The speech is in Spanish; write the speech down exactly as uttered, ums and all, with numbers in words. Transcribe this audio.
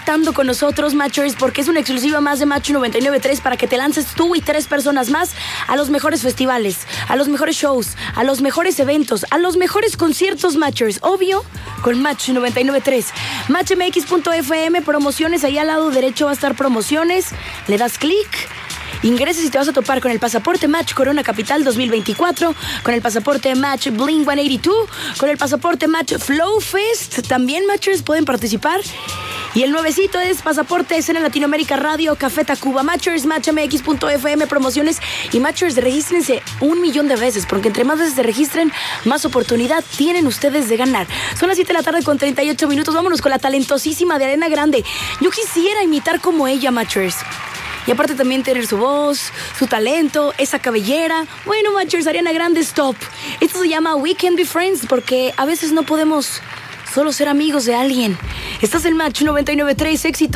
conectando con nosotros, Matchers, porque es una exclusiva más de Match noventa y nueve punto tres para que te lances tú y tres personas más a los mejores festivales, a los mejores shows, a los mejores eventos, a los mejores conciertos, Matchers. Obvio, con Match noventa y nueve punto tres. match m x punto f m, promociones, ahí al lado derecho va a estar promociones. Le das clic, ingresas y te vas a topar con el pasaporte Match Corona Capital dos mil veinticuatro, con el pasaporte Match Blink ciento ochenta y dos, con el pasaporte Match Flow Fest. También, Matchers, pueden participar. Y el nuevecito es pasaporte Escena Latinoamérica Radio Café Tacuba. Matchers, match m x punto f m, promociones. Y Matchers, regístrense un millón de veces, porque entre más veces se registren, más oportunidad tienen ustedes de ganar. Son las siete de la tarde con treinta y ocho minutos. Vámonos con la talentosísima de Ariana Grande. Yo quisiera imitar como ella, Matchers. Y aparte también tener su voz, su talento, esa cabellera. Bueno, Matchers, Ariana Grande, stop. Esto se llama We Can Be Friends, porque a veces no podemos solo ser amigos de alguien. Estás en Match noventa y nueve punto tres, éxito.